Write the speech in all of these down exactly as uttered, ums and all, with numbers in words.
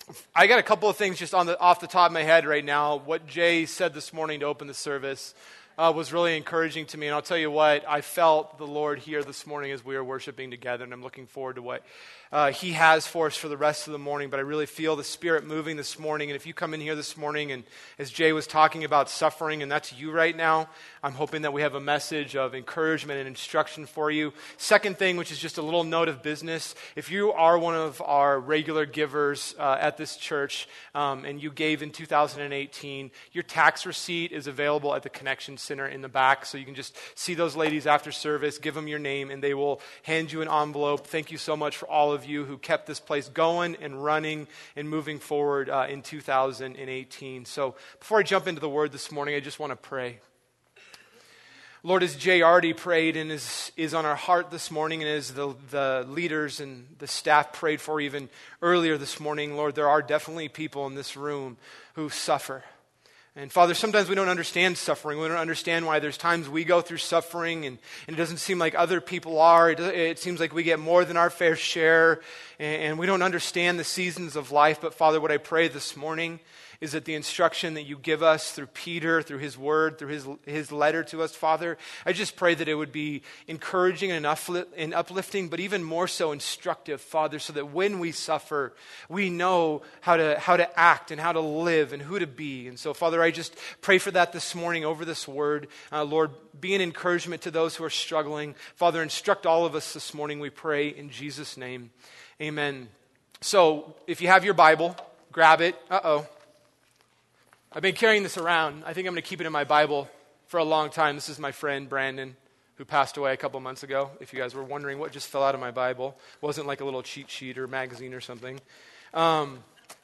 I got a couple of things just on the off the top of my head right now. What Jay said this morning to open the service uh, was really encouraging to me. And I'll tell you what, I felt the Lord here this morning as we were worshiping together, and I'm looking forward to what uh, He has for us for the rest of the morning. But I really feel the Spirit moving this morning. And if you come in here this morning, and as Jay was talking about suffering, and that's you right now, I'm hoping that we have a message of encouragement and instruction for you. Second thing, which is just a little note of business, if you are one of our regular givers uh, at this church, um, and you gave in two thousand eighteen, your tax receipt is available at the Connection Center in the back, so you can just see those ladies after service, give them your name, and they will hand you an envelope. Thank you so much for all of you who kept this place going and running and moving forward uh, in two thousand eighteen. So before I jump into the word this morning, I just want to pray. Lord, as Jay already prayed and is, is on our heart this morning, and as the, the leaders and the staff prayed for even earlier this morning, Lord, there are definitely people in this room who suffer. And Father, sometimes we don't understand suffering. We don't understand why there's times we go through suffering and, and it doesn't seem like other people are. It, it seems like we get more than our fair share, and, and we don't understand the seasons of life. But Father, what I pray this morning is that the instruction that you give us through Peter, through his word, through his his letter to us, Father, I just pray that it would be encouraging and, upli- and uplifting, but even more so instructive, Father, so that when we suffer, we know how to how to act and how to live and who to be. And so, Father, I just pray for that this morning over this word. Uh, Lord, be an encouragement to those who are struggling. Father, instruct all of us this morning, we pray in Jesus' name. Amen. So, if you have your Bible, grab it. Uh-oh. I've been carrying this around. I think I'm going to keep it in my Bible for a long time. This is my friend Brandon, who passed away a couple months ago. If you guys were wondering what just fell out of my Bible, it wasn't like a little cheat sheet or magazine or something. Um,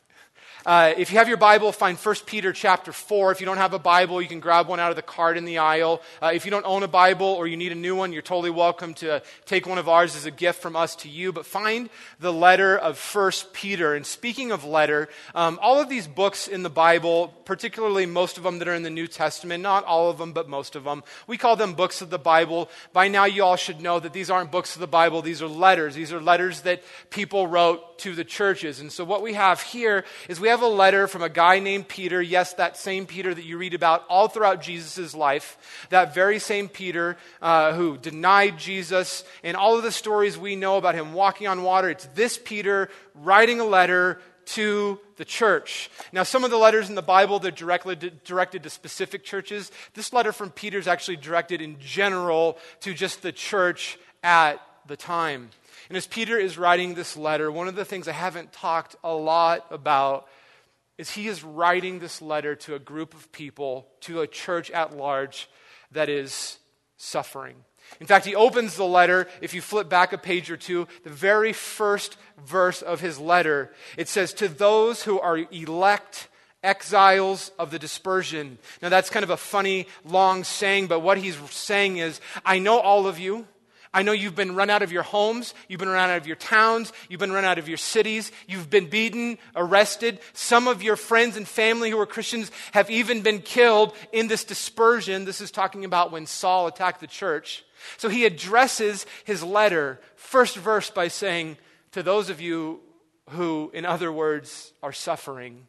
uh, if you have your Bible, find First Peter chapter four. If you don't have a Bible, you can grab one out of the cart in the aisle. Uh, if you don't own a Bible or you need a new one, you're totally welcome to take one of ours as a gift from us to you. But find the letter of First Peter. And speaking of letter, um, all of these books in the Bible, particularly most of them that are in the New Testament, not all of them, but most of them, we call them books of the Bible. By now you all should know that these aren't books of the Bible. These are letters. These are letters that people wrote to the churches. And so what we have here is we have a letter from a guy named Peter. Yes, that same Peter that you read about all throughout Jesus' life. That very same Peter uh, who denied Jesus, and all of the stories we know about him walking on water. It's this Peter writing a letter to the church. Now, some of the letters in the Bible, they're directly directed to specific churches. This letter from Peter is actually directed in general to just the church at the time. And as Peter is writing this letter, one of the things I haven't talked a lot about is he is writing this letter to a group of people, to a church at large that is suffering. In fact, he opens the letter, if you flip back a page or two, the very first verse of his letter, it says, "To those who are elect, exiles of the dispersion." Now that's kind of a funny, long saying, but what he's saying is, I know all of you. I know you've been run out of your homes, you've been run out of your towns, you've been run out of your cities, you've been beaten, arrested. Some of your friends and family who are Christians have even been killed in this dispersion. This is talking about when Saul attacked the church. So he addresses his letter, first verse, by saying, to those of you who, in other words, are suffering.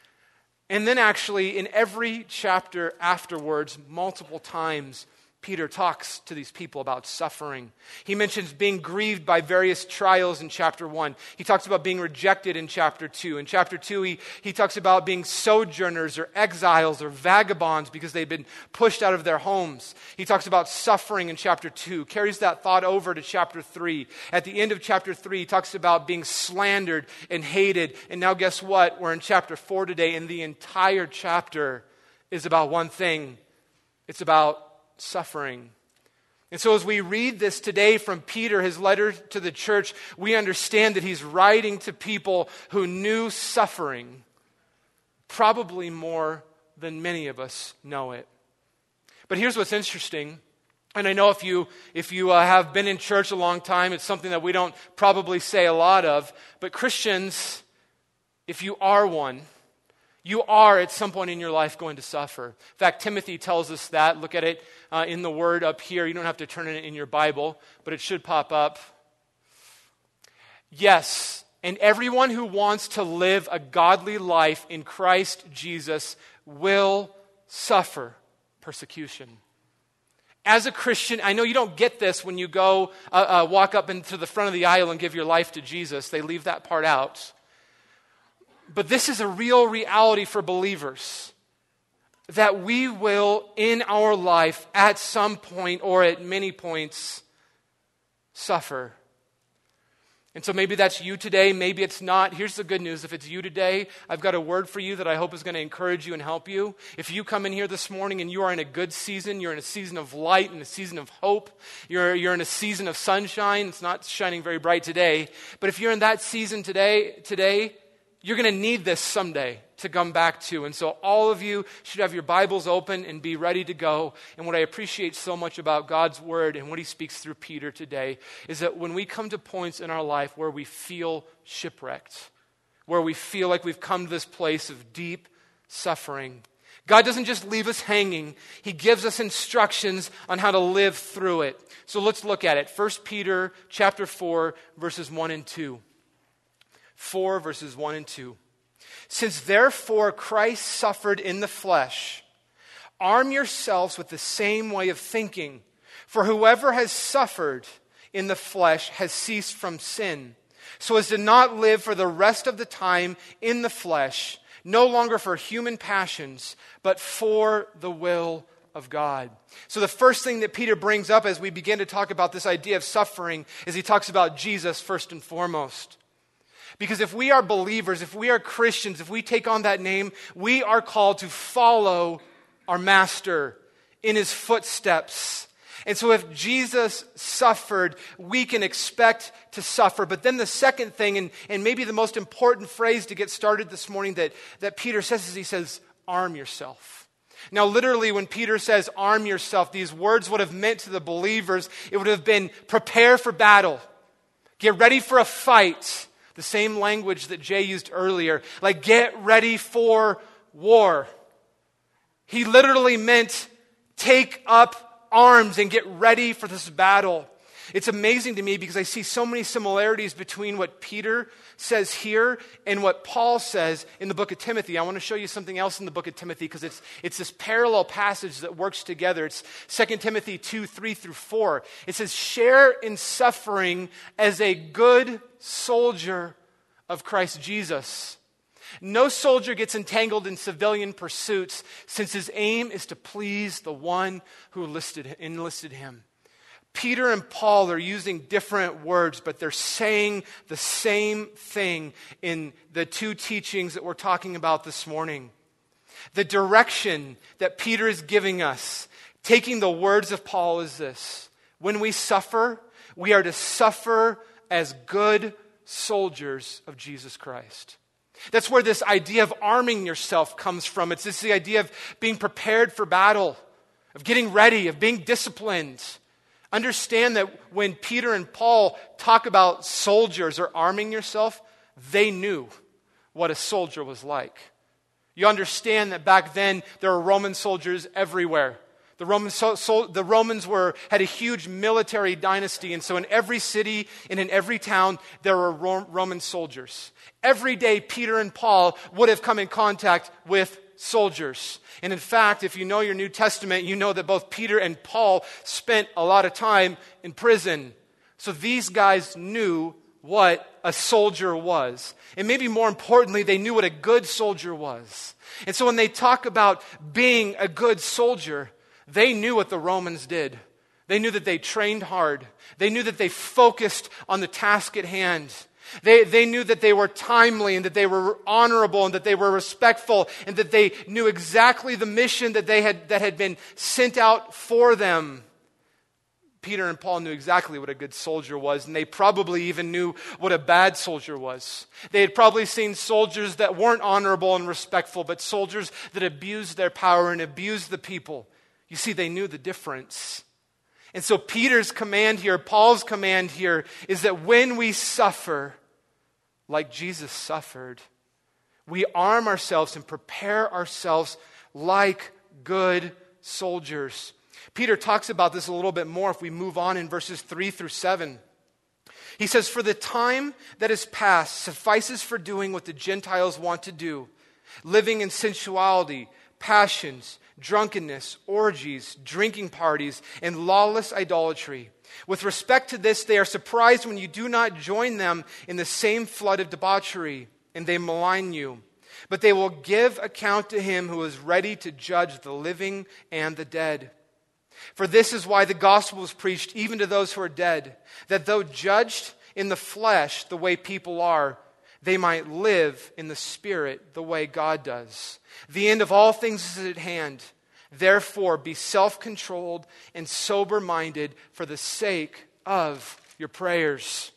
And then actually, in every chapter afterwards, multiple times, Peter talks to these people about suffering. He mentions being grieved by various trials in chapter one. He talks about being rejected in chapter two. In chapter two, he, he talks about being sojourners or exiles or vagabonds because they've been pushed out of their homes. He talks about suffering in chapter two, carries that thought over to chapter three. At the end of chapter three, he talks about being slandered and hated. And now guess what? We're in chapter four today, and the entire chapter is about one thing. It's about suffering. And so as we read this today from Peter, his letter to the church, we understand that he's writing to people who knew suffering probably more than many of us know it. But here's what's interesting. And I know if you if you uh, have been in church a long time, it's something that we don't probably say a lot of. But Christians, if you are one, you are at some point in your life going to suffer. In fact, Timothy tells us that. Look at it uh, in the word up here. You don't have to turn it in your Bible, but it should pop up. Yes, And everyone who wants to live a godly life in Christ Jesus will suffer persecution. As a Christian, I know you don't get this when you go uh, uh, walk up into the front of the aisle and give your life to Jesus. They leave that part out. But this is a real reality for believers, that we will in our life at some point or at many points suffer. And so maybe that's you today, maybe it's not. Here's the good news. If it's you today, I've got a word for you that I hope is going to encourage you and help you. If you come in here this morning and you are in a good season, you're in a season of light and a season of hope, you're, you're in a season of sunshine. It's not shining very bright today, but if you're in that season today, today, you're going to need this someday to come back to. And so all of you should have your Bibles open and be ready to go. And what I appreciate so much about God's word and what he speaks through Peter today is that when we come to points in our life where we feel shipwrecked, where we feel like we've come to this place of deep suffering, God doesn't just leave us hanging. He gives us instructions on how to live through it. So let's look at it. First Peter chapter four, verses one and two. four, verses one and two. Since therefore Christ suffered in the flesh, arm yourselves with the same way of thinking. For whoever has suffered in the flesh has ceased from sin, so as to not live for the rest of the time in the flesh, no longer for human passions, but for the will of God. So the first thing that Peter brings up as we begin to talk about this idea of suffering is he talks about Jesus first and foremost. Because if we are believers, if we are Christians, if we take on that name, we are called to follow our master in his footsteps. And so if Jesus suffered, we can expect to suffer. But then the second thing, and, and maybe the most important phrase to get started this morning that, that Peter says is he says, arm yourself. Now literally when Peter says arm yourself, these words would have meant to the believers, it would have been prepare for battle. Get ready for a fight. The same language that Jay used earlier, like get ready for war. He literally meant take up arms and get ready for this battle. It's amazing to me because I see so many similarities between what Peter says here and what Paul says in the book of Timothy. I want to show you something else in the book of Timothy because it's, it's this parallel passage that works together. It's Second Timothy two, three through four. It says, share in suffering as a good soldier of Christ Jesus. No soldier gets entangled in civilian pursuits since his aim is to please the one who enlisted, enlisted him. Peter and Paul are using different words, but they're saying the same thing in the two teachings that we're talking about this morning. The direction that Peter is giving us, taking the words of Paul, is this. When we suffer, we are to suffer as good soldiers of Jesus Christ. That's where this idea of arming yourself comes from. It's this the idea of being prepared for battle, of getting ready, of being disciplined. Understand that when Peter and Paul talk about soldiers or arming yourself, they knew what a soldier was like. You understand that back then there were Roman soldiers everywhere. The Romans, so, so, the Romans were had a huge military dynasty, and so in every city and in every town there were Ro- Roman soldiers. Every day Peter and Paul would have come in contact with soldiers. And in fact, if you know your New Testament, you know that both Peter and Paul spent a lot of time in prison. So these guys knew what a soldier was. And maybe more importantly, they knew what a good soldier was. And so when they talk about being a good soldier, they knew what the Romans did. They knew that they trained hard. They knew that they focused on the task at hand. They, they knew that they were timely and that they were honorable and that they were respectful and that they knew exactly the mission that they had that had been sent out for them. Peter and Paul knew exactly what a good soldier was, and they probably even knew what a bad soldier was. They had probably seen soldiers that weren't honorable and respectful, but soldiers that abused their power and abused the people. You see, they knew the difference. And so Peter's command here, Paul's command here, is that when we suffer, like Jesus suffered, we arm ourselves and prepare ourselves like good soldiers. Peter talks about this a little bit more if we move on in verses three through seven. He says, "For the time that is past suffices for doing what the Gentiles want to do, living in sensuality, passions, drunkenness, orgies, drinking parties, and lawless idolatry. With respect to this, they are surprised when you do not join them in the same flood of debauchery, and they malign you. But they will give account to him who is ready to judge the living and the dead. For this is why the gospel is preached even to those who are dead, that though judged in the flesh the way people are, they might live in the Spirit the way God does. The end of all things is at hand. Therefore, be self-controlled and sober-minded for the sake of your prayers."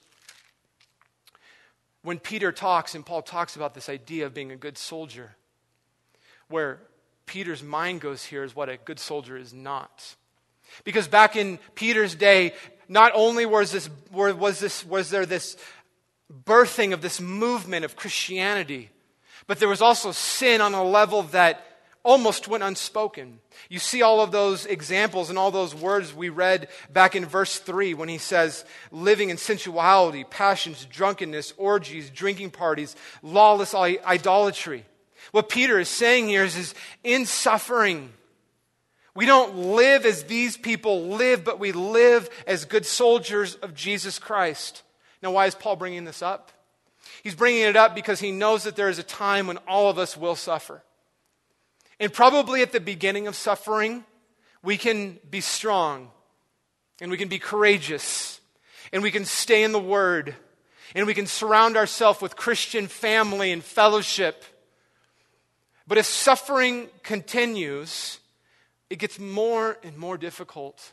When Peter talks and Paul talks about this idea of being a good soldier, where Peter's mind goes here is what a good soldier is not. Because back in Peter's day, not only was this was this was there this birthing of this movement of Christianity, but there was also sin on a level that almost went unspoken. You see all of those examples and all those words we read back in verse three when he says, living in sensuality, passions, drunkenness, orgies, drinking parties, lawless idolatry. What Peter is saying here is, is in suffering, we don't live as these people live, but we live as good soldiers of Jesus Christ. Now, why is Paul bringing this up? He's bringing it up because he knows that there is a time when all of us will suffer. And probably at the beginning of suffering, we can be strong, and we can be courageous, and we can stay in the Word, and we can surround ourselves with Christian family and fellowship. But as suffering continues, it gets more and more difficult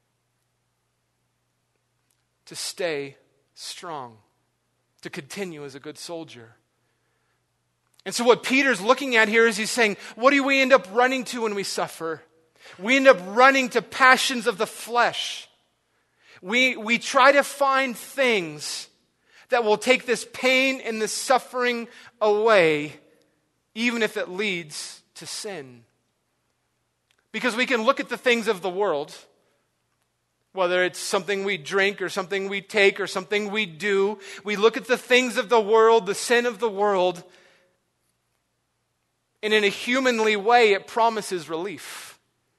to stay strong, to continue as a good soldier. And so what Peter's looking at here is he's saying, what do we end up running to when we suffer? We end up running to passions of the flesh. We, we try to find things that will take this pain and this suffering away, even if it leads to sin. Because we can look at the things of the world, whether it's something we drink or something we take or something we do. We look at the things of the world, the sin of the world, and in a humanly way, it promises relief.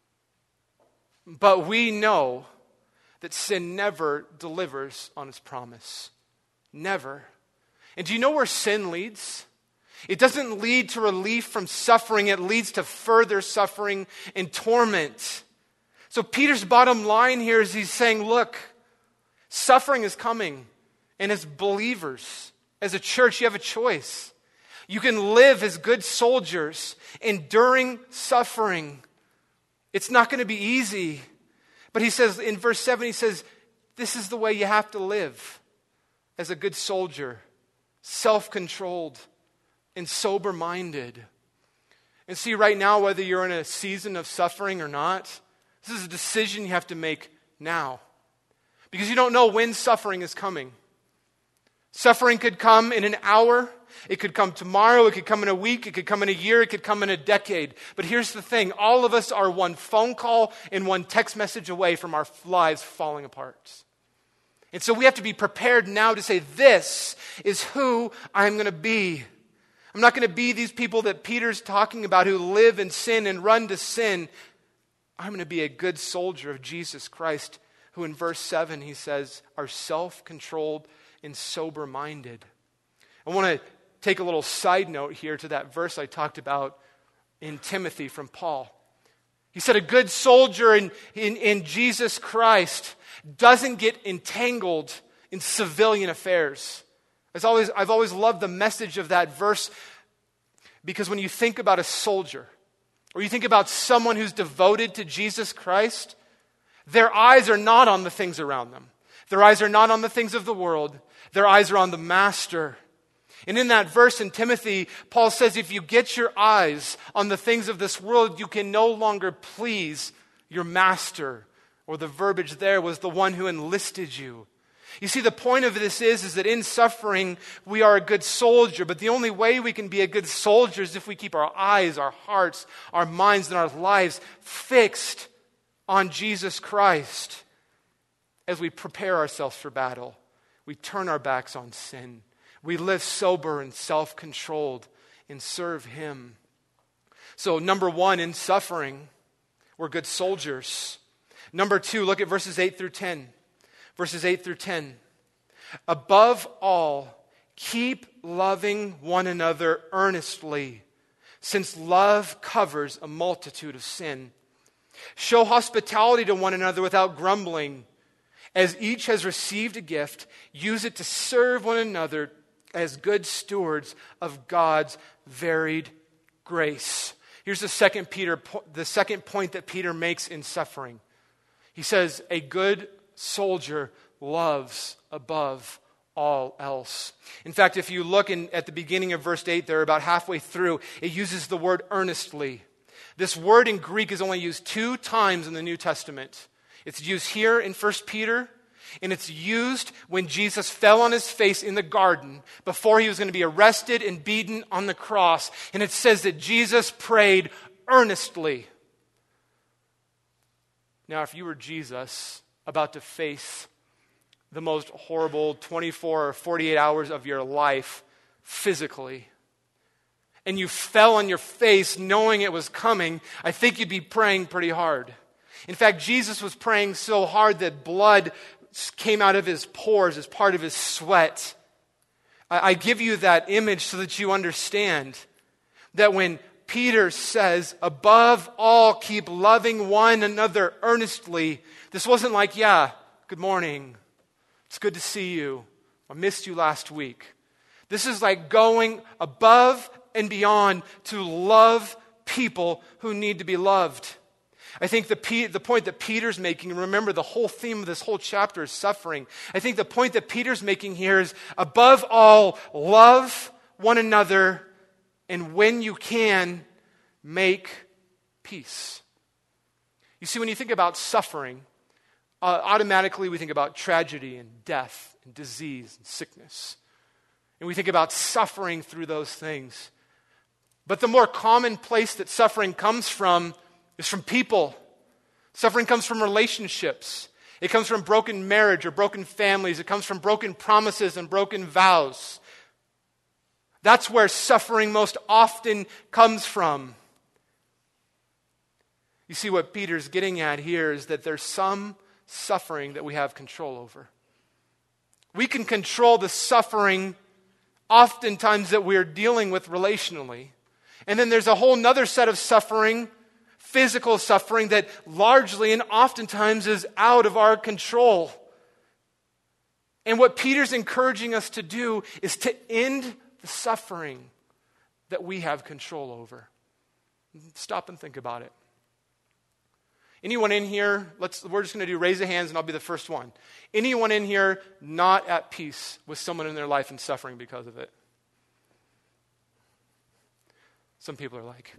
But we know that sin never delivers on its promise. Never. And do you know where sin leads? It doesn't lead to relief from suffering. It leads to further suffering and torment. So Peter's bottom line here is he's saying, look, suffering is coming. And as believers, as a church, you have a choice. You can live as good soldiers, enduring suffering. It's not going to be easy. But he says, in verse seven, he says, this is the way you have to live as a good soldier, self-controlled and sober-minded. And see, right now, whether you're in a season of suffering or not, this is a decision you have to make now. Because you don't know when suffering is coming. Suffering could come in an hour. It could come tomorrow. It could come in a week. It could come in a year. It could come in a decade. But here's the thing. All of us are one phone call and one text message away from our lives falling apart. And so we have to be prepared now to say, this is who I'm going to be. I'm not going to be these people that Peter's talking about who live in sin and run to sin. I'm going to be a good soldier of Jesus Christ, who in verse seven, he says, are self-controlled and sober-minded. I want to take a little side note here to that verse I talked about in Timothy from Paul. He said a good soldier in, in, in Jesus Christ doesn't get entangled in civilian affairs. As always, I've always loved the message of that verse, because when you think about a soldier, or you think about someone who's devoted to Jesus Christ, their eyes are not on the things around them. Their eyes are not on the things of the world. Their eyes are on the Master. And in that verse in Timothy, Paul says, if you get your eyes on the things of this world, you can no longer please your Master. Or the verbiage there was the one who enlisted you. You see, the point of this is, is that in suffering, we are a good soldier. But the only way we can be a good soldier is if we keep our eyes, our hearts, our minds, and our lives fixed on Jesus Christ as we prepare ourselves for battle. We turn our backs on sin. We live sober and self-controlled and serve him. So number one, in suffering, we're good soldiers. Number two, look at verses eight through ten. Verses eight through ten. Above all, keep loving one another earnestly, since love covers a multitude of sin. Show hospitality to one another without grumbling. As each has received a gift, use it to serve one another as good stewards of God's varied grace. Here's the second Peter, the second point that Peter makes in suffering. He says, a good soldier loves above all else. In fact, if you look in, at the beginning of verse eight there, about halfway through, it uses the word earnestly. This word in Greek is only used two times in the New Testament. It's used here in First Peter, and it's used when Jesus fell on his face in the garden before he was going to be arrested and beaten on the cross. And it says that Jesus prayed earnestly. Now, if you were Jesus about to face the most horrible twenty-four or forty-eight hours of your life physically, and you fell on your face knowing it was coming, I think you'd be praying pretty hard. In fact, Jesus was praying so hard that blood came out of his pores as part of his sweat. I, I give you that image so that you understand that when Peter says, above all, keep loving one another earnestly, this wasn't like, yeah, good morning. It's good to see you. I missed you last week. This is like going above and beyond to love people who need to be loved. I think the, the point that Peter's making, remember the whole theme of this whole chapter is suffering. I think the point that Peter's making here is, above all, love one another, and when you can, make peace. You see, when you think about suffering, uh, automatically we think about tragedy and death and disease and sickness. And we think about suffering through those things. But the more common place that suffering comes from is from people. Suffering comes from relationships. It comes from broken marriage or broken families. It comes from broken promises and broken vows. That's where suffering most often comes from. You see, what Peter's getting at here is that there's some suffering that we have control over. We can control the suffering oftentimes that we're dealing with relationally. And then there's a whole nother set of suffering, physical suffering, that largely and oftentimes is out of our control. And what Peter's encouraging us to do is to end the suffering that we have control over. Stop and think about it. Anyone in here, let's, we're just going to do raise of hands and I'll be the first one. Anyone in here not at peace with someone in their life and suffering because of it? Some people are like,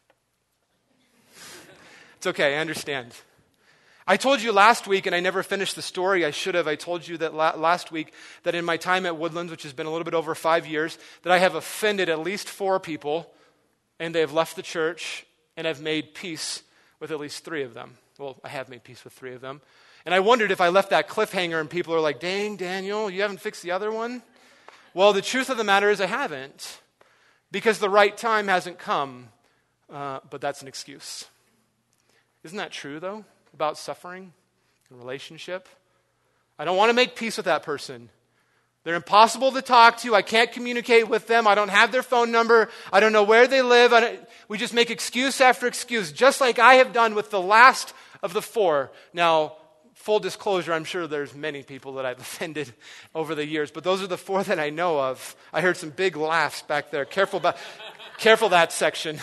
it's okay, I understand. I told you last week, and I never finished the story. I should have. I told you that la- last week that in my time at Woodlands, which has been a little bit over five years, that I have offended at least four people, and they have left the church, and I've made peace with at least three of them. Well, I have made peace with three of them. And I wondered if I left that cliffhanger and people are like, dang, Daniel, you haven't fixed the other one? Well, the truth of the matter is I haven't, because the right time hasn't come, uh, but that's an excuse. Isn't that true, though, about suffering and relationship? I don't want to make peace with that person. They're impossible to talk to. I can't communicate with them. I don't have their phone number. I don't know where they live. I don't, we just make excuse after excuse, just like I have done with the last of the four. Now, full disclosure, I'm sure there's many people that I've offended over the years, but those are the four that I know of. I heard some big laughs back there. Careful about, careful that section.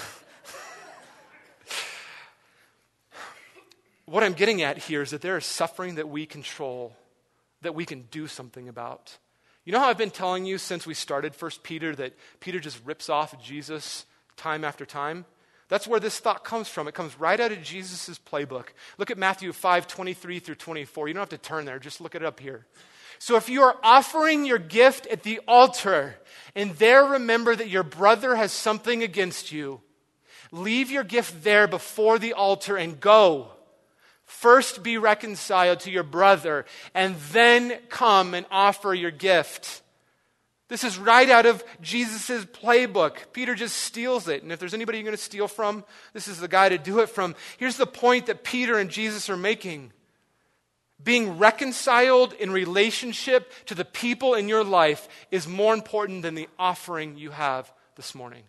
What I'm getting at here is that there is suffering that we control, that we can do something about. You know how I've been telling you since we started First Peter that Peter just rips off Jesus time after time? That's where this thought comes from. It comes right out of Jesus' playbook. Look at Matthew five, twenty-three through twenty-four. You don't have to turn there. Just look it up here. So if you are offering your gift at the altar and there remember that your brother has something against you, leave your gift there before the altar and go. First be reconciled to your brother, and then come and offer your gift. This is right out of Jesus' playbook. Peter just steals it. And if there's anybody you're going to steal from, this is the guy to do it from. Here's the point that Peter and Jesus are making. Being reconciled in relationship to the people in your life is more important than the offering you have this morning.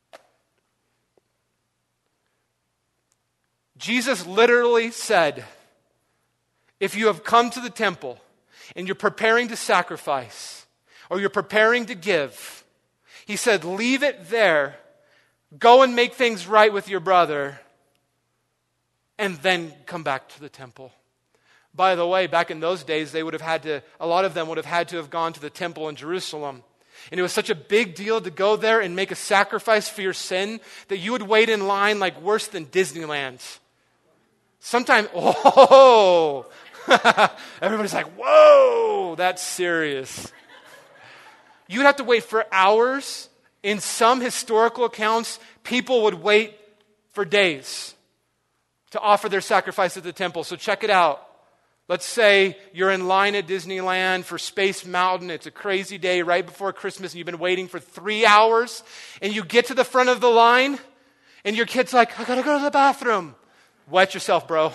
Jesus literally said, if you have come to the temple and you're preparing to sacrifice or you're preparing to give, he said, leave it there, go and make things right with your brother, and then come back to the temple. By the way, back in those days, they would have had to, a lot of them would have had to have gone to the temple in Jerusalem. And it was such a big deal to go there and make a sacrifice for your sin that you would wait in line like worse than Disneyland. Sometimes, oh, everybody's like, whoa, that's serious. You'd have to wait for hours. In some historical accounts, people would wait for days to offer their sacrifice at the temple. So check it out. Let's say you're in line at Disneyland for Space Mountain. It's a crazy day right before Christmas, and you've been waiting for three hours, and you get to the front of the line, and your kid's like, I gotta go to the bathroom. Wet yourself, bro.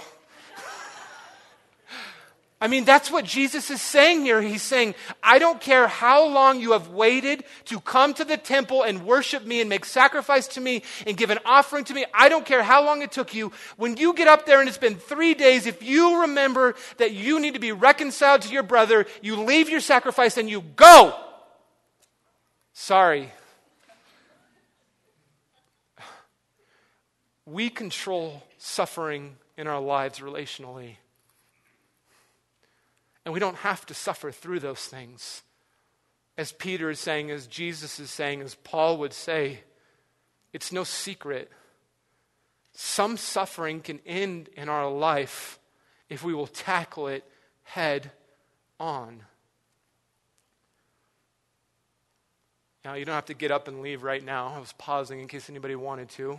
I mean, that's what Jesus is saying here. He's saying, I don't care how long you have waited to come to the temple and worship me and make sacrifice to me and give an offering to me. I don't care how long it took you. When you get up there and it's been three days, if you remember that you need to be reconciled to your brother, you leave your sacrifice and you go. Sorry. We control suffering in our lives relationally. And we don't have to suffer through those things. As Peter is saying, as Jesus is saying, as Paul would say, it's no secret. Some suffering can end in our life if we will tackle it head on. Now, you don't have to get up and leave right now. I was pausing in case anybody wanted to.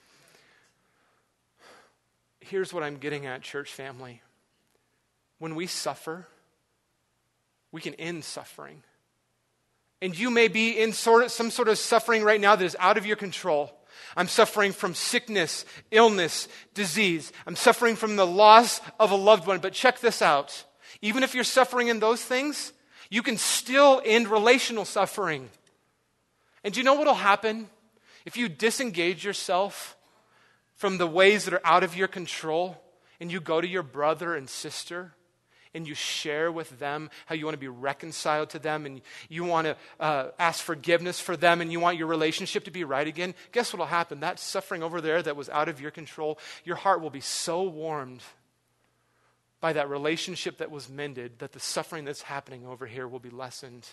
Here's what I'm getting at, church family. When we suffer, we can end suffering. And you may be in sort of, some sort of suffering right now that is out of your control. I'm suffering from sickness, illness, disease. I'm suffering from the loss of a loved one. But check this out. Even if you're suffering in those things, you can still end relational suffering. And do you know what will happen if you disengage yourself from the ways that are out of your control and you go to your brother and sister and you share with them how you want to be reconciled to them and you want to uh, ask forgiveness for them and you want your relationship to be right again? Guess what will happen? That suffering over there that was out of your control, your heart will be so warmed by that relationship that was mended that the suffering that's happening over here will be lessened.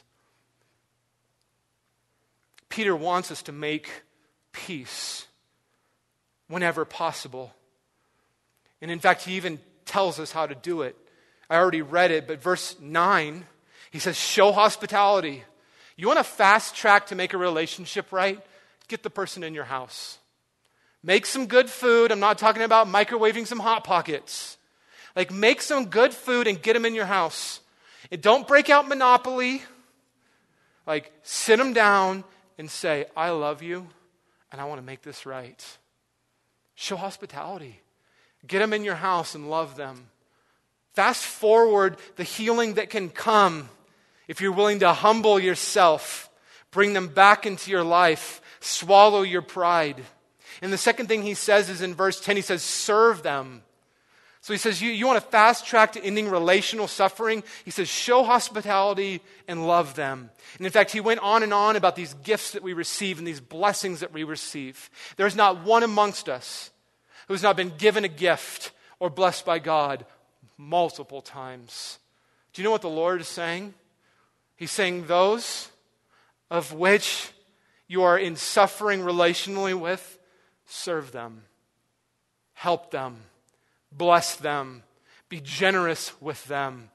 Peter wants us to make peace whenever possible. And in fact, he even tells us how to do it. I already read it, but verse nine, he says, show hospitality. You want a fast track to make a relationship right? Get the person in your house. Make some good food. I'm not talking about microwaving some Hot Pockets. Like, make some good food and get them in your house. And don't break out Monopoly. Like, sit them down and say, I love you, and I want to make this right. Show hospitality. Get them in your house and love them. Fast forward the healing that can come if you're willing to humble yourself, bring them back into your life, swallow your pride. And the second thing he says is in verse ten, he says, serve them. So he says, you, you want a fast track to ending relational suffering? He says, show hospitality and love them. And in fact, he went on and on about these gifts that we receive and these blessings that we receive. There's not one amongst us who has not been given a gift or blessed by God multiple times. Do you know what the Lord is saying? He's saying those of which you are in suffering relationally with, serve them, help them, bless them, be generous with them.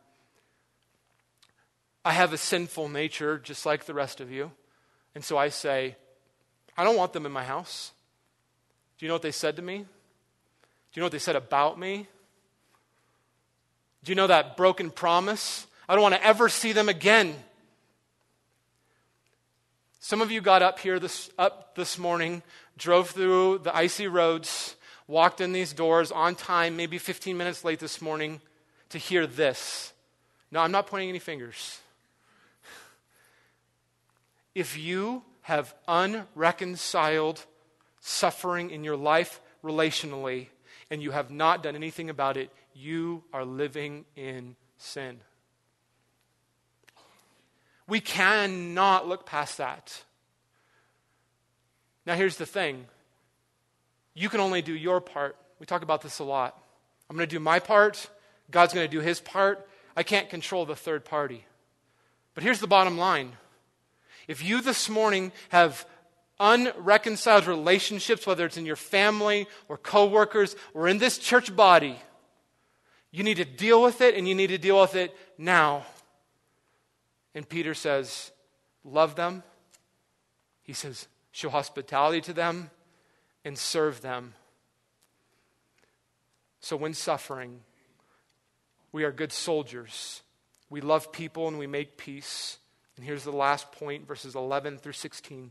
I have a sinful nature just like the rest of you. And so I say, I don't want them in my house. Do you know what they said to me? Do you know what they said about me? Do you know that broken promise? I don't want to ever see them again. Some of you got up here this up this morning, drove through the icy roads, walked in these doors on time, maybe fifteen minutes late this morning, to hear this. No, I'm not pointing any fingers. If you have unreconciled suffering in your life relationally, and you have not done anything about it, you are living in sin. We cannot look past that. Now here's the thing. You can only do your part. We talk about this a lot. I'm going to do my part. God's going to do his part. I can't control the third party. But here's the bottom line. If you this morning have unreconciled relationships, whether it's in your family or coworkers or in this church body, you need to deal with it, and you need to deal with it now. And Peter says, love them. He says, show hospitality to them and serve them. So when suffering, we are good soldiers. We love people and we make peace. And here's the last point, verses eleven through sixteen.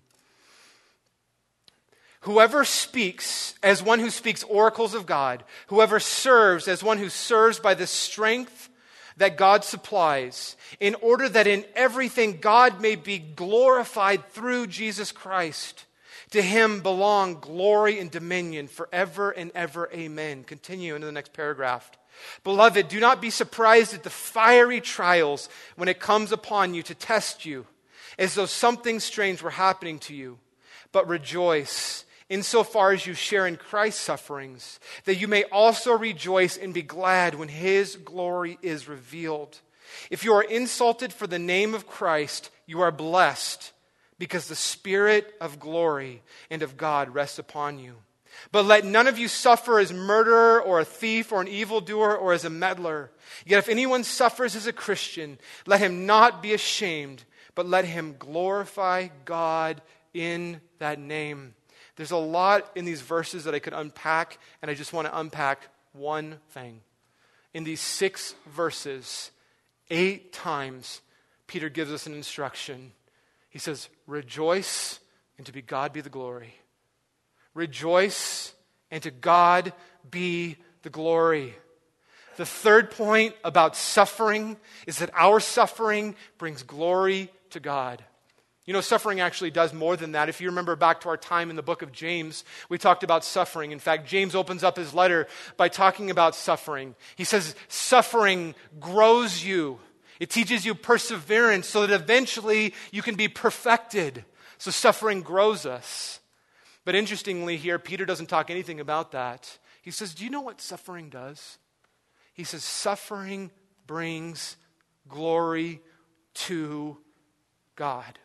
Whoever speaks as one who speaks oracles of God, whoever serves as one who serves by the strength that God supplies, in order that in everything God may be glorified through Jesus Christ. To him belong glory and dominion forever and ever. Amen. Continue into the next paragraph. Beloved, do not be surprised at the fiery trials when it comes upon you to test you, as though something strange were happening to you. But rejoice insofar as you share in Christ's sufferings, that you may also rejoice and be glad when his glory is revealed. If you are insulted for the name of Christ, you are blessed, because the Spirit of glory and of God rests upon you. But let none of you suffer as murderer or a thief or an evildoer or as a meddler. Yet if anyone suffers as a Christian, let him not be ashamed, but let him glorify God in that name. There's a lot in these verses that I could unpack, and I just want to unpack one thing. In these six verses, eight times, Peter gives us an instruction. He says, rejoice, and to be God be the glory. Rejoice, and to God be the glory. The third point about suffering is that our suffering brings glory to God. You know, suffering actually does more than that. If you remember back to our time in the book of James, we talked about suffering. In fact, James opens up his letter by talking about suffering. He says, suffering grows you. It teaches you perseverance so that eventually you can be perfected. So suffering grows us. But interestingly here, Peter doesn't talk anything about that. He says, do you know what suffering does? He says, suffering brings glory to God.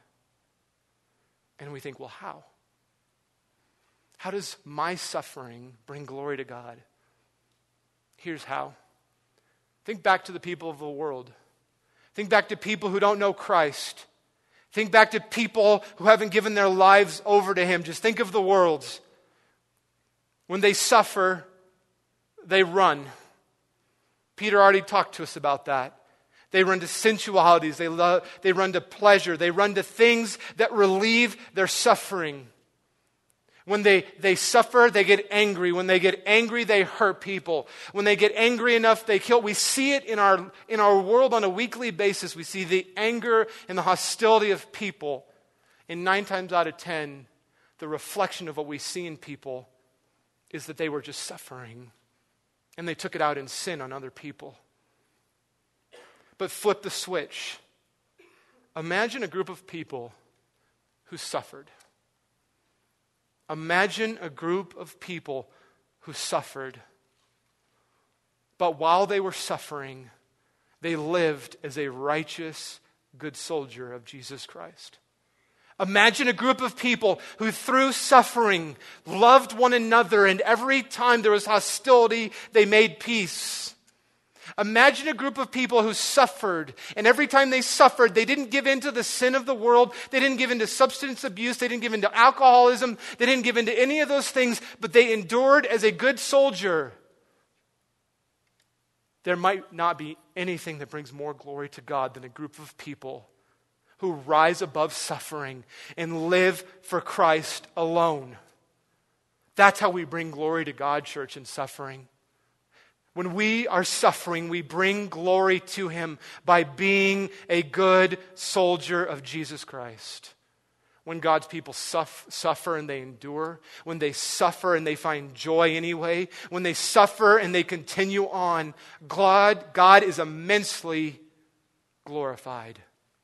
And we think, well, how? How does my suffering bring glory to God? Here's how. Think back to the people of the world. Think back to people who don't know Christ. Think back to people who haven't given their lives over to him. Just think of the world. When they suffer, they run. Peter already talked to us about that. They run to sensualities. They, love, they run to pleasure. They run to things that relieve their suffering. When they, they suffer, they get angry. When they get angry, they hurt people. When they get angry enough, they kill. We see it in our, in our world on a weekly basis. We see the anger and the hostility of people. And nine times out of ten, the reflection of what we see in people is that they were just suffering. And they took it out in sin on other people. But flip the switch. Imagine a group of people who suffered. Imagine a group of people who suffered. But while they were suffering, they lived as a righteous, good soldier of Jesus Christ. Imagine a group of people who through suffering loved one another, and every time there was hostility, they made peace. Imagine a group of people who suffered, and every time they suffered, they didn't give in to the sin of the world, they didn't give in to substance abuse, they didn't give in to alcoholism, they didn't give in to any of those things, but they endured as a good soldier. there might not be anything that brings more glory to God than a group of people who rise above suffering and live for Christ alone. That's how we bring glory to God, church, in suffering. When we are suffering, we bring glory to Him by being a good soldier of Jesus Christ. When God's people suffer, suffer and they endure, when they suffer and they find joy anyway, when they suffer and they continue on, God, God is immensely glorified.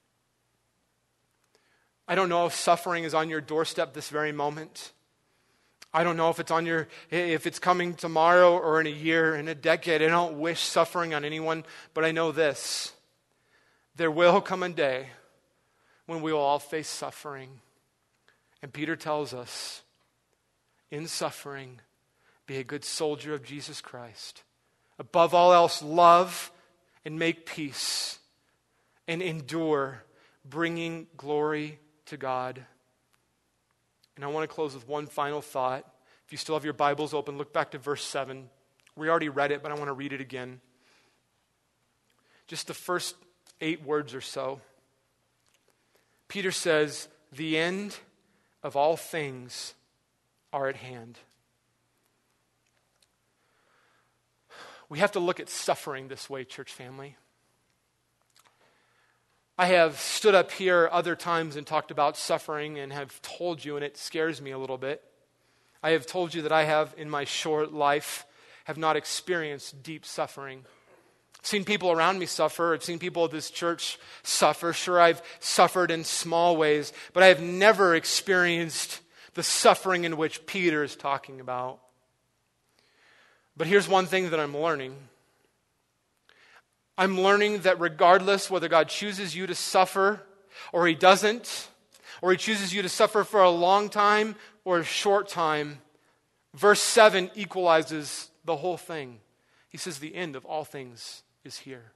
I don't know if suffering is on your doorstep this very moment. I don't know if it's on your, if it's coming tomorrow or in a year, in a decade. I don't wish suffering on anyone, but I know this. There will come a day when we will all face suffering. And Peter tells us, in suffering, be a good soldier of Jesus Christ. Above all else, love and make peace and endure, bringing glory to God. And I want to close with one final thought. If you still have your Bibles open, look back to verse seven. We already read it, but I want to read it again. Just the first eight words or so. Peter says, the end of all things are at hand. We have to look at suffering this way, church family. I have stood up here other times and talked about suffering and have told you, and it scares me a little bit. I have told you that I have, in my short life, have not experienced deep suffering. I've seen people around me suffer. I've seen people at this church suffer. Sure, I've suffered in small ways, but I have never experienced the suffering in which Peter is talking about. But here's one thing that I'm learning. I'm learning that regardless whether God chooses you to suffer or He doesn't, or He chooses you to suffer for a long time or a short time, verse seven equalizes the whole thing. He says the end of all things is here.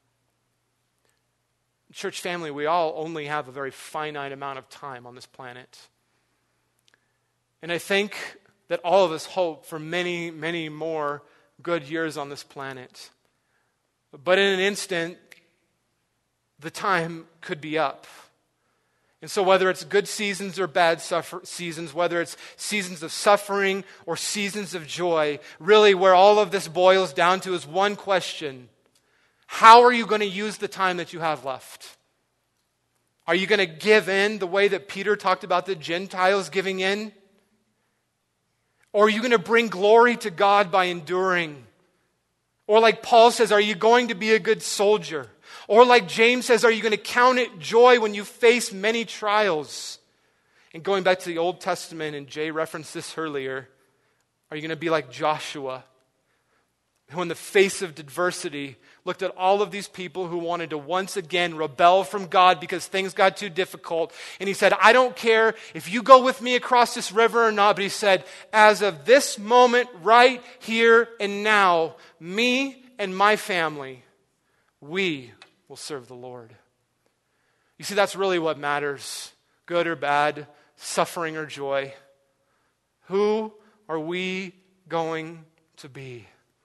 Church family, we all only have a very finite amount of time on this planet. And I think that all of us hope for many, many more good years on this planet. But in an instant, the time could be up. And so whether it's good seasons or bad suffer- seasons, whether it's seasons of suffering or seasons of joy, really where all of this boils down to is one question. How are you going to use the time that you have left? Are you going to give in the way that Peter talked about the Gentiles giving in? Or are you going to bring glory to God by enduring? Or like Paul says, are you going to be a good soldier? Or like James says, are you going to count it joy when you face many trials? And going back to the Old Testament, and Jay referenced this earlier, are you going to be like Joshua, who in the face of adversity looked at all of these people who wanted to once again rebel from God because things got too difficult. And he said, I don't care if you go with me across this river or not. But he said, as of this moment, right here and now, me and my family, we will serve the Lord. You see, that's really what matters, good or bad, suffering or joy. Who are we going to be?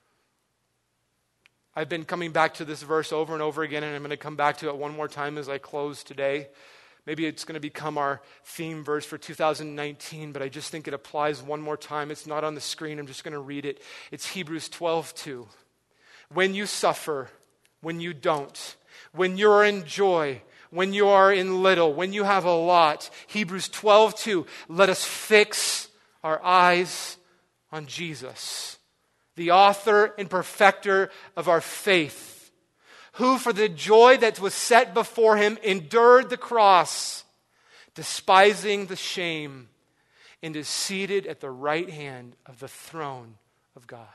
I've been coming back to this verse over and over again, and I'm going to come back to it one more time as I close today. Maybe it's going to become our theme verse for two thousand nineteen, but I just think it applies one more time. It's not on the screen. I'm just going to read it. It's Hebrews twelve two. When you suffer, when you don't, when you're in joy, when you are in little, when you have a lot, Hebrews twelve two, let us fix our eyes on Jesus, the author and perfecter of our faith, who for the joy that was set before him endured the cross, despising the shame, and is seated at the right hand of the throne of God.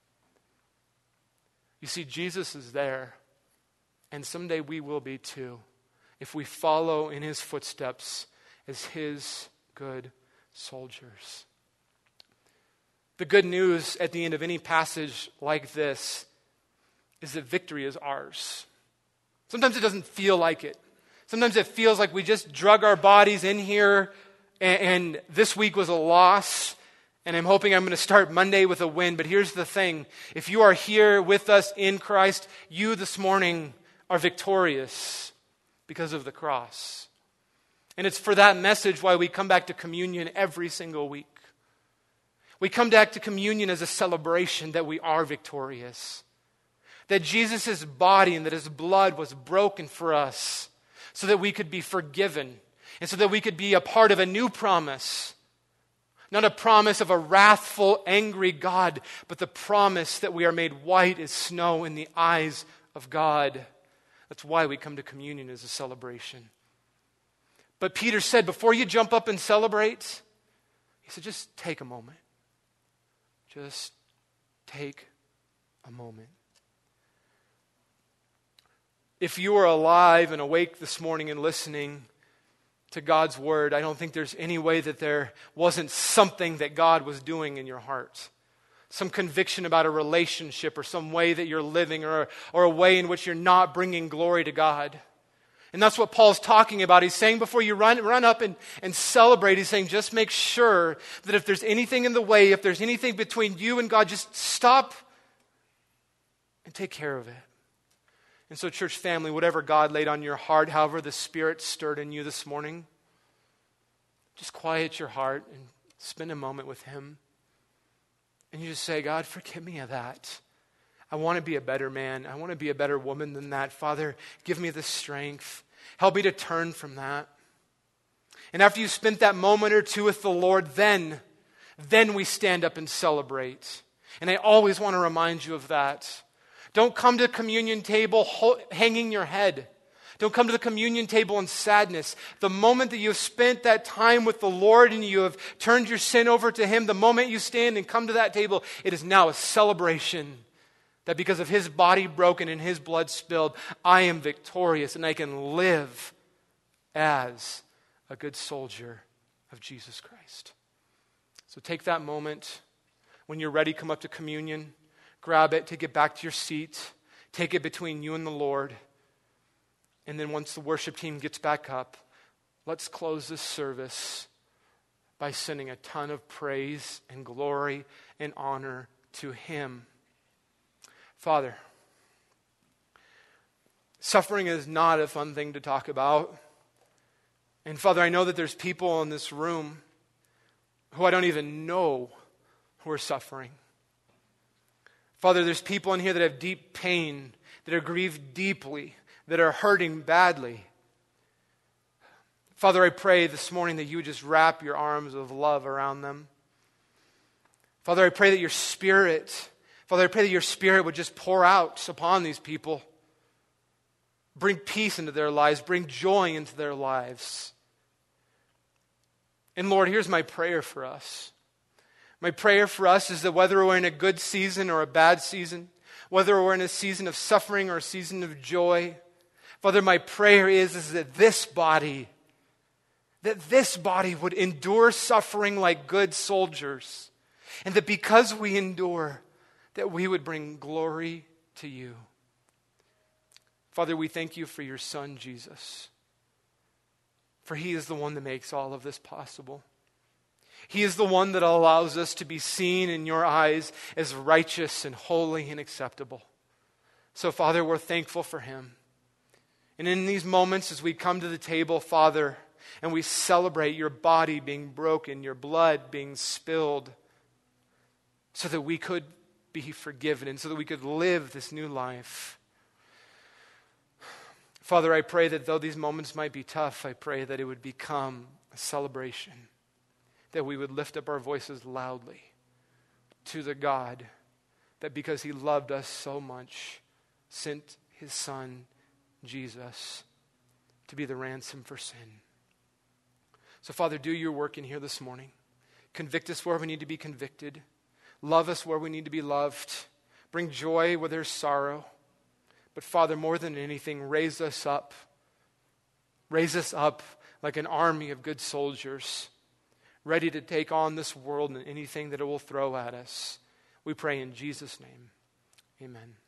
You see, Jesus is there, and someday we will be too, if we follow in his footsteps as his good soldiers. The good news at the end of any passage like this is that victory is ours. Sometimes it doesn't feel like it. Sometimes it feels like we just drug our bodies in here and, and this week was a loss And I'm hoping I'm going to start Monday with a win. But here's the thing. If you are here with us in Christ, you this morning are victorious because of the cross. And it's for that message why we come back to communion every single week. We come back to communion as a celebration that we are victorious. That Jesus' body and that his blood was broken for us so that we could be forgiven and so that we could be a part of a new promise. Not a promise of a wrathful, angry God, but the promise that we are made white as snow in the eyes of God. That's why we come to communion as a celebration. But Peter said, before you jump up and celebrate, he said, just take a moment. Just take a moment. If you are alive and awake this morning and listening to God's word, I don't think there's any way that there wasn't something that God was doing in your heart. Some conviction about a relationship or some way that you're living or, or a way in which you're not bringing glory to God. And that's what Paul's talking about. He's saying before you run, run up and, and celebrate, he's saying just make sure that if there's anything in the way, if there's anything between you and God, just stop and take care of it. And so, church family, whatever God laid on your heart, however the Spirit stirred in you this morning, just quiet your heart and spend a moment with him. And you just say, God, forgive me of that. I want to be a better man. I want to be a better woman than that. Father, give me the strength. Help me to turn from that. And after you spent that moment or two with the Lord, then, then we stand up and celebrate. And I always want to remind you of that. Don't come to the communion table hanging your head. Don't come to the communion table in sadness. The moment that you've spent that time with the Lord and you have turned your sin over to him, the moment you stand and come to that table, it is now a celebration that because of his body broken and his blood spilled, I am victorious and I can live as a good soldier of Jesus Christ. So take that moment. When you're ready, come up to communion. Grab it, take it back to your seat, take it between you and the Lord. And then once the worship team gets back up, let's close this service by sending a ton of praise and glory and honor to him. Father, suffering is not a fun thing to talk about. And Father, I know that there's people in this room who I don't even know who are suffering. Father, there's people in here that have deep pain, that are grieved deeply, that are hurting badly. Father, I pray this morning that you would just wrap your arms of love around them. Father, I pray that your Spirit, Father, I pray that your Spirit would just pour out upon these people. Bring peace into their lives, bring joy into their lives. And Lord, here's my prayer for us. My prayer for us is that whether we're in a good season or a bad season, whether we're in a season of suffering or a season of joy, Father, my prayer is, is that this body, that this body would endure suffering like good soldiers, and that because we endure, that we would bring glory to you. Father, we thank you for your Son, Jesus, for he is the one that makes all of this possible. He is the one that allows us to be seen in your eyes as righteous and holy and acceptable. So, Father, we're thankful for him. And in these moments as we come to the table, Father, and we celebrate your body being broken, your blood being spilled, so that we could be forgiven and so that we could live this new life. Father, I pray that though these moments might be tough, I pray that it would become a celebration. That we would lift up our voices loudly to the God that because he loved us so much, sent his Son, Jesus, to be the ransom for sin. So Father, do your work in here this morning. Convict us where we need to be convicted. Love us where we need to be loved. Bring joy where there's sorrow. But Father, more than anything, raise us up. Raise us up like an army of good soldiers, ready to take on this world and anything that it will throw at us. We pray in Jesus' name. Amen.